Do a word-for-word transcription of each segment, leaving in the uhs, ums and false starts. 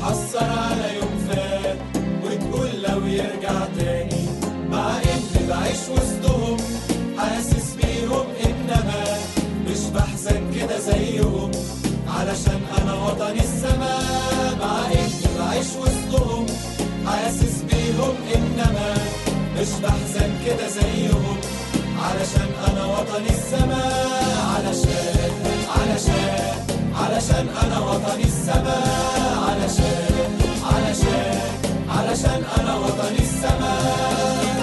تتحسر على يوم فات وتقول لو يرجع تاني، مع اني بعيش وسطهم حاسس بيهم، انما مش بحزن كده زيهم علشان انا وطني السماء. مع اني بعيش وسطهم حاسس بيهم، انما مش بحزن كده زيهم علشان انا وطني السماء. علشان علشان علشان انا وطني السماء. علشان علشان علشان انا وطني السماء.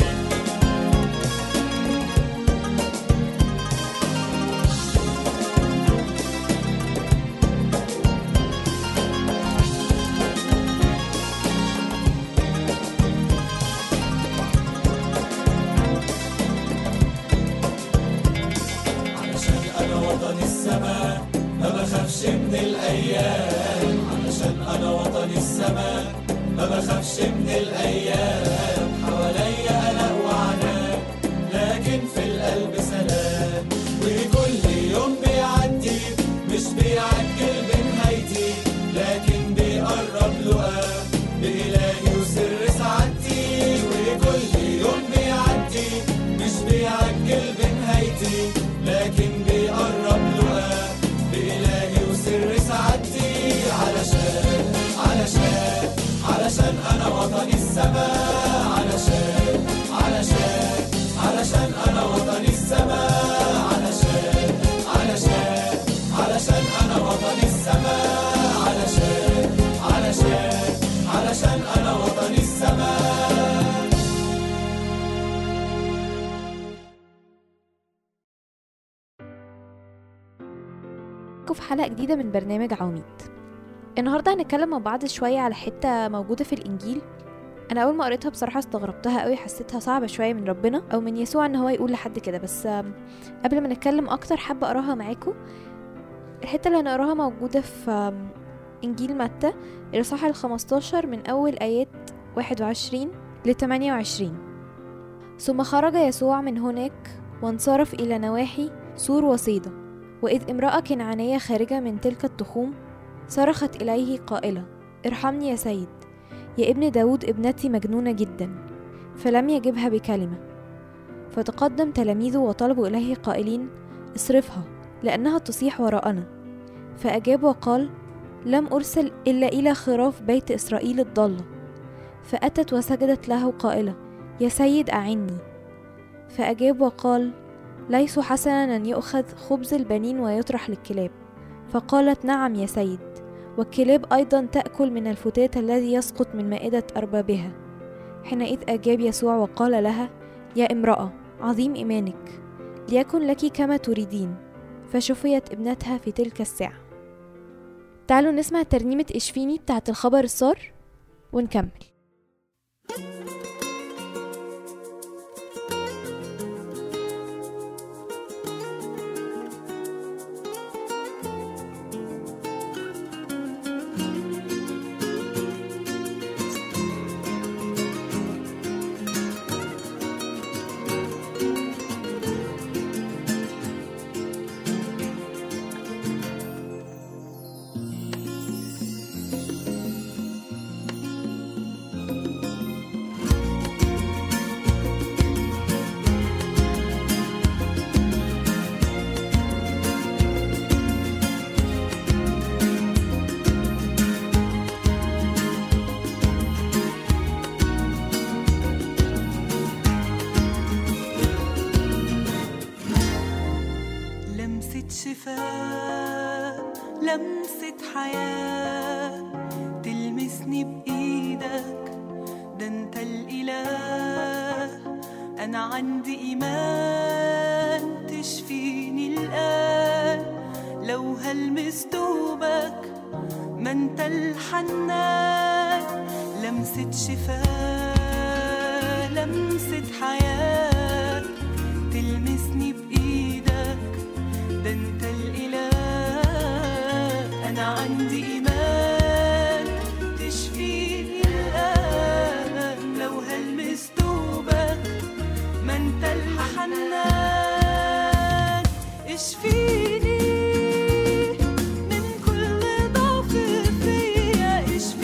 ما بخافش من الأيام، علشان أنا وطني السماء. ما بخافش من الأيام، حواليا قلق وعناء، لكن في القلب سلام. وكل يوم بيعدي مش بيعجل بنهايتي، لكن بيقرب لقاه بإلهي وسر سعادتي. وكل يوم بيعدي مش بيعجل بنهايتي، لكن بيقرب لقاه بإلهي وسر سعادتي. علشان علشان علشان أنا وطني السماء. علشان علشان علشان أنا وطني السماء. علشان علشان علشان أنا وطني السماء. علشان علشان علشان أنا وطني السماء. في حلقة جديدة من برنامج عواميد. النهاردة هنتكلم مع بعض شوية على حتة موجودة في الإنجيل. أنا أول ما قريتها بصراحة استغربتها قوي، حسيتها صعبة شوية من ربنا أو من يسوع إن هو يقول لحد كده. بس قبل ما نتكلم أكتر حابة أقراها معاكم. الحتة اللي هنقراها موجودة في إنجيل متى الإصحاح الخمستاشر من أول آيات واحد وعشرين لثمانية وعشرين. ثم خرج يسوع من هناك وانصرف إلى نواحي سور وصيدا، وإذ امرأة كنعانية خارجة من تلك التخوم صرخت إليه قائلة: ارحمني يا سيد، يا ابن داود، ابنتي مجنونة جدا. فلم يجبها بكلمة. فتقدم تلاميذه وطلبوا إليه قائلين: اصرفها لأنها تصيح وراءنا. فأجاب وقال: لم أرسل إلا إلى خراف بيت إسرائيل الضالة. فأتت وسجدت له قائلة: يا سيد أعني. فأجاب وقال: ليس حسنا أن يؤخذ خبز البنين ويطرح للكلاب. فقالت: نعم يا سيد، والكلاب أيضا تأكل من الفتات الذي يسقط من مائدة أربابها. حينئذ أجاب يسوع وقال لها: يا امرأة، عظيم إيمانك، ليكن لك كما تريدين. فشفيت ابنتها في تلك الساعة. تعالوا نسمع ترنيمة اشفيني بتاعت الخبر السار ونكمل. شفاء، لمسة حياة تلمسني بإيدك، ده انت الإله. أنا عندي إيمان تشفيني الآن، لو هلمس دوبك ما انت الحنان. لمسة شفاء، لمسة حياة تلمسني بإيدك، ده انت الإله. أنا عندي إيمان تشفيني الآن، لو هلمس دوبك ما انت الحنان. اشفيني من كل ضعف فيا، اشفيني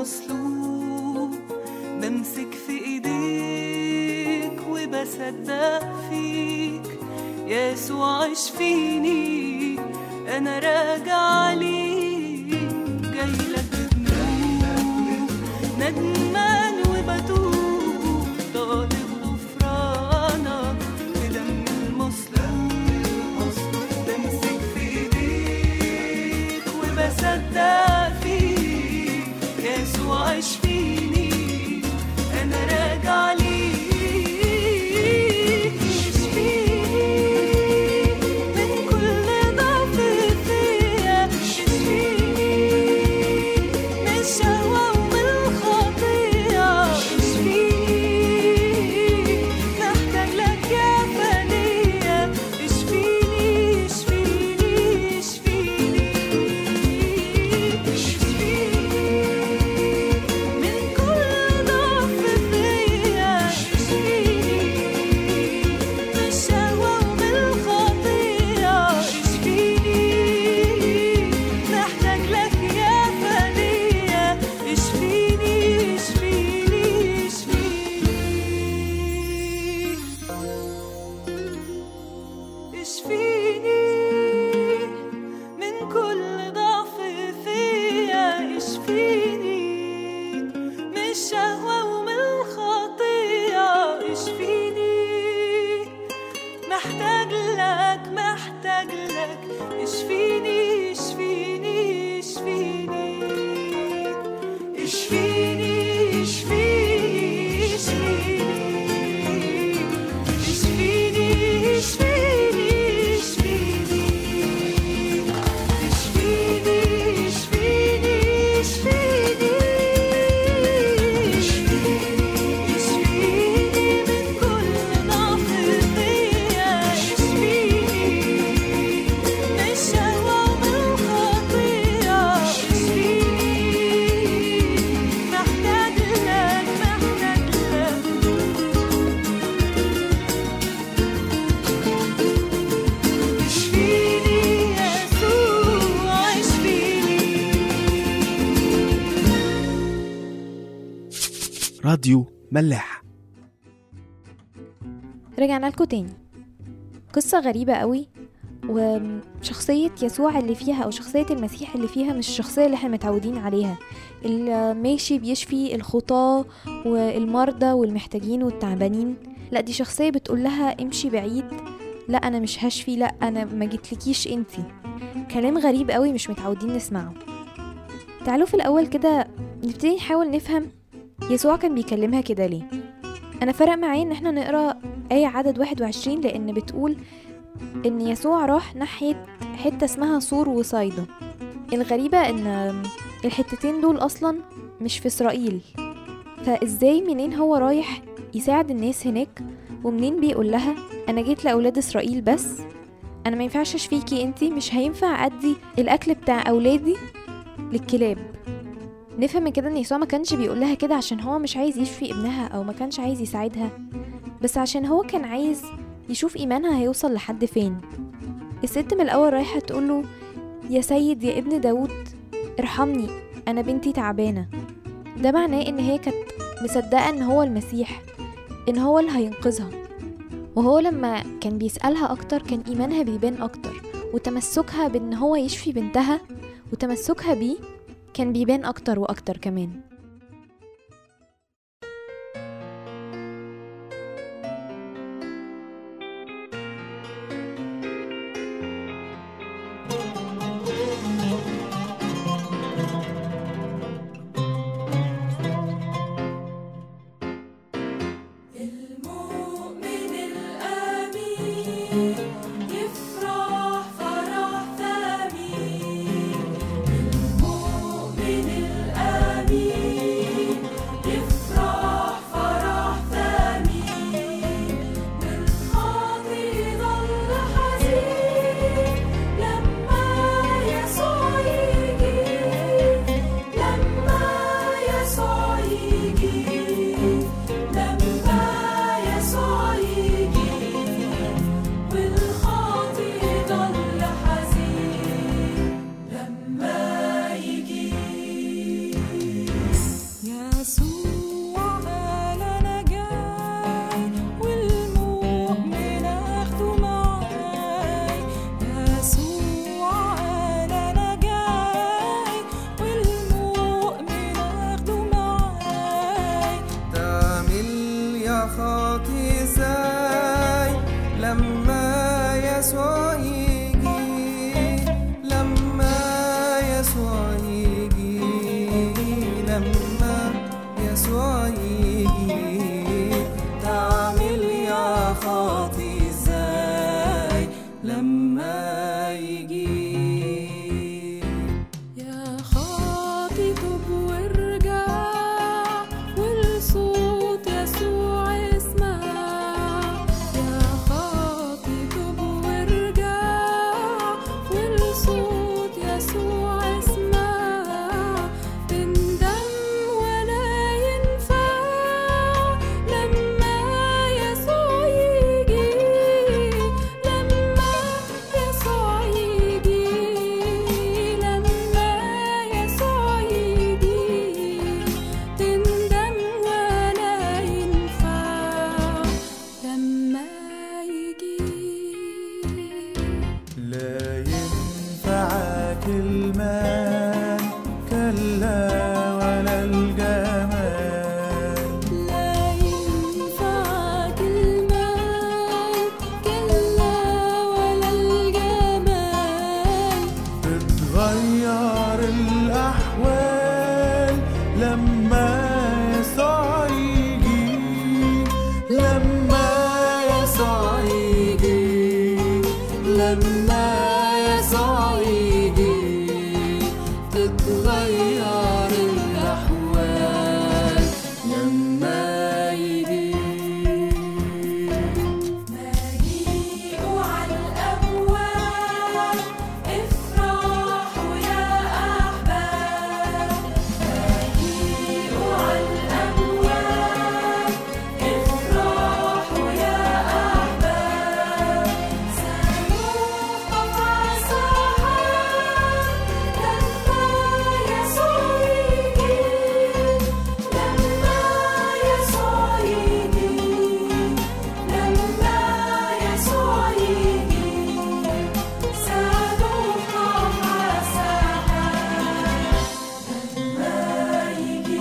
المصلوب، بمسك في ايديك وبصدق فيك يسوع اشفيني، انا راجع ليك، جايلك بذنوب ندمان وبتوب، طالب غفرانك بدم المصلوب، بمسك في ايديك وبصدق فيك يسوع اشفيني، انا راجع ليك، راديو ملاح. رجعنا لكم تاني. قصة غريبة قوي، وشخصية يسوع اللي فيها أو شخصية المسيح اللي فيها مش الشخصية اللي احنا متعودين عليها، اللي ماشي بيشفي الخطاة والمرضى والمحتاجين والتعبانين. لا، دي شخصية بتقول لها امشي بعيد، لا أنا مش هشفي، لا أنا ما جيتلكيش انتي. كلام غريب قوي مش متعودين نسمعه. تعالوا في الأول كده نبتدي نحاول نفهم يسوع كان بيكلمها كده ليه. أنا فرق معايا إن احنا نقرأ آية عدد واحد وعشرين، لأن بتقول إن يسوع راح ناحية حتة اسمها سور وصيدا. الغريبة إن الحتتين دول أصلا مش في إسرائيل، فإزاي منين هو رايح يساعد الناس هناك، ومنين بيقول لها أنا جيت لأولاد إسرائيل بس، أنا ما ينفعش أشفيكي أنتي، مش هينفع أدي الأكل بتاع أولادي للكلاب. نفهم من كده ان يسوع ما كانش بيقول لها كده عشان هو مش عايز يشفي ابنها او ما كانش عايز يساعدها، بس عشان هو كان عايز يشوف ايمانها هيوصل لحد فين. الست من الاول رايحه تقول له يا سيد يا ابن داود ارحمني، انا بنتي تعبانه. ده معناه ان هي كانت مصدقه ان هو المسيح، ان هو اللي هينقذها. وهو لما كان بيسالها اكتر كان ايمانها بيبان اكتر، وتمسكها بان هو يشفي بنتها وتمسكها بيه كان بيبان أكتر وأكتر كمان. المؤمن الآمين لما يسوع يجي تعمل يا خاطي ازاي لما يجي؟ يا خاطي توب وارجع والصوت يسوع اسمع. يا خاطي توب وارجع والصوت يسوع اسمع. تندم ولا ينفع لما يسوع يجي. لما يسوع يجي لما يسوع يجي تندم ولا ينفع لما يجي. لا ينفعك المال كلا ولا الجمال. لا ينفعك المال كلا ولا الجمال. تتغير الأحوال لما يسوع يجي. لما يسوع يجي لما يسوع يجي تتغير الأحوال لما يجي. مجيء على الأبواب افرحوا يا أحباب. مجيء على الأبواب افرحوا يا أحباب. سنخطف عالسحاب لما يسوع يجي. لما يسوع يجي لما يسوع يجي سنخطف عالسحاب لما يجي.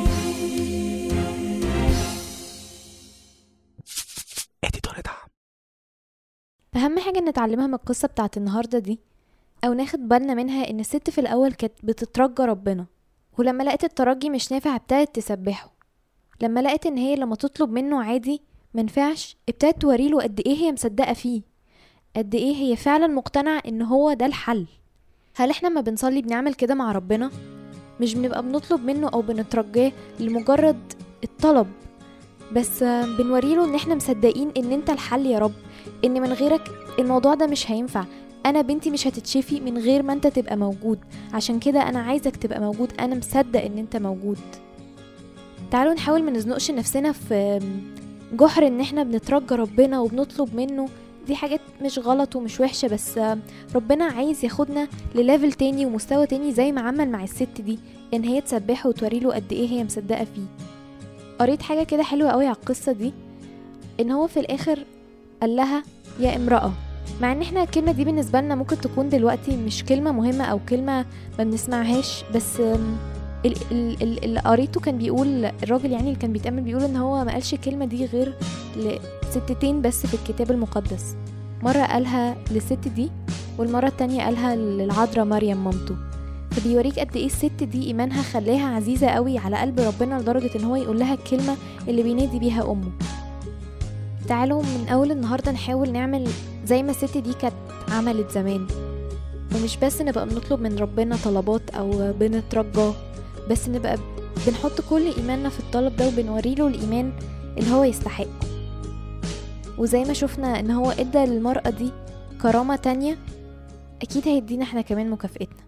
اديتور دعم. اهم حاجه نتعلمها من القصه بتاعت النهارده دي او ناخد بالنا منها ان الست في الاول كانت بتترجى ربنا، ولما لقت الترجي مش نافع ابتدت تسبحه. لما لقت ان هي لما تطلب منه عادي منفعش ابتدت توريله قد ايه هي مصدقه فيه، قد ايه هي فعلا مقتنعه ان هو ده الحل. هل احنا ما بنصلي بنعمل كده مع ربنا؟ مش بنبقى بنطلب منه او بنترجاه لمجرد الطلب، بس بنوريله ان احنا مصدقين ان انت الحل يا رب، ان من غيرك الموضوع ده مش هينفع. انا بنتي مش هتتشفي من غير ما انت تبقى موجود، عشان كده انا عايزك تبقى موجود، انا مصدق ان انت موجود. تعالوا نحاول ما نزنقش نفسنا في جحر ان احنا بنترجى ربنا وبنطلب منه. دي حاجات مش غلط ومش وحشة، بس ربنا عايز ياخدنا لليفل تاني ومستوى تاني زي ما عمل مع الست دي، ان هي تسبحه وتوريله قد ايه هي مصدقة فيه. قريت حاجة كده حلوة قوي على القصة دي، ان هو في الاخر قال لها يا امرأة. مع ان احنا الكلمة دي بالنسبة لنا ممكن تكون دلوقتي مش كلمة مهمة او كلمة ما بنسمعهاش، بس اللي قريته كان بيقول الراجل يعني اللي كان بيتأمل بيقول ان هو ما قالش الكلمة دي غير لستتين بس في الكتاب المقدس. مرة قالها للست دي والمرة التانية قالها للعذراء مريم مامته. فبيوريك قد ايه الست دي ايمانها خلاها عزيزة قوي على قلب ربنا لدرجة ان هو يقول لها الكلمة اللي بينادي بيها امه. تعالوا من اول النهاردة نحاول نعمل زي ما الست دي كانت عملت زمان، ومش بس نبقى بنطلب من ربنا طلبات او بنترجاه، بس نبقى بنحط كل ايماننا في الطلب ده وبنوريله الايمان اللي هو يستحقه. وزي ما شفنا ان هو ادى للمرأة دي كرامة تانية، اكيد هيدينا احنا كمان مكافئتنا.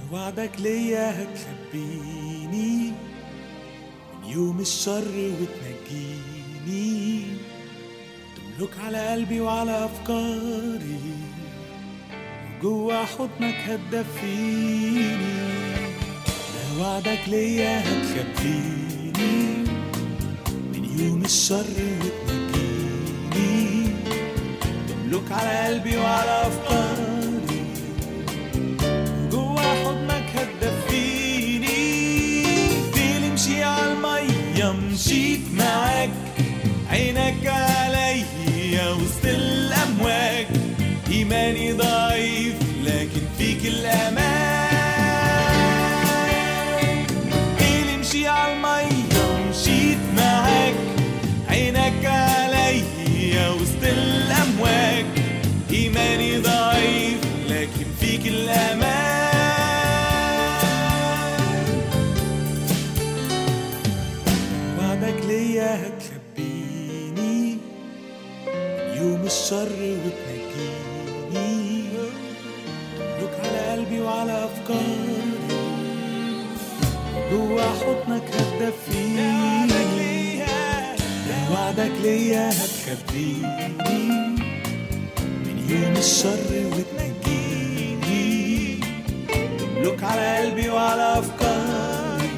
وعدك ليا هتخبيني من يوم الشر وتنجيني، تملك على قلبي وعلى أفكاري، وجوا حضنك هتدفيني. ده وعدك ليا هتخبيني من يوم الشر وتنجيني، تملك على قلبي وعلى أفكاري، وجوا حضنك هتدفيني. ديلي مشي على المية مشيت معاك، عينك عليا وسط الأمواج، إيماني ضعيف لكن فيك الأمان. ديلي مشي على المية مشيت معاك، عينك عليا وسط الأمواج، إيماني ضعيف لكن فيك الأمان. وعدك ليا هتخبيني من يوم الشر وتنجيني، تملك على قلبي وعلى أفكاري، جوا حضنك هتدفيني. وعدك ليا هتخبيني من يوم الشر وتنجيني، تملك على قلبي وعلى أفكاري،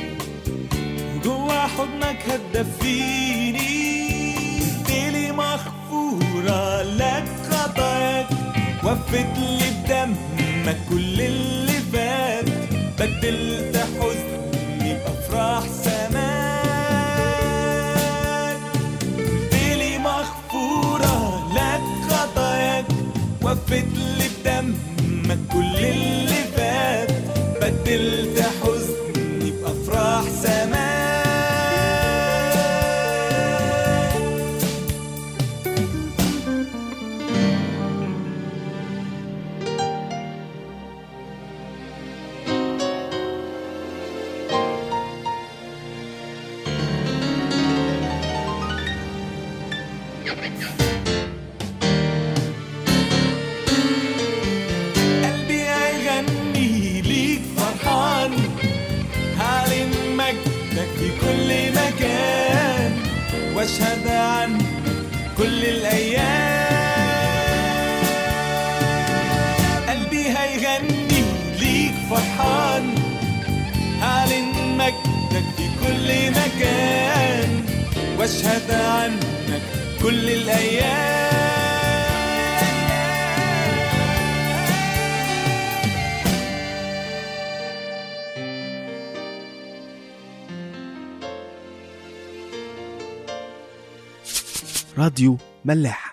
وجوا حضنك هتدفيني. ديلي مغفورة لك خطاياك، وفت لي بدمك كل اللي فات، بدلت حزني بأفراح سماك. ديلي مغفورة لك خطاياك، وفت لي بدمك كل اللي فات، بدلت حزني بأفراح سماك. قلبي هيغني ليك فرحان، هعلن مجدك في كل مكان، واشهد عنك كل الأيام. قلبي هيغني ليك فرحان، هعلن مجدك في كل مكان، واشهد عنك كل الأيام. راديو ملاح.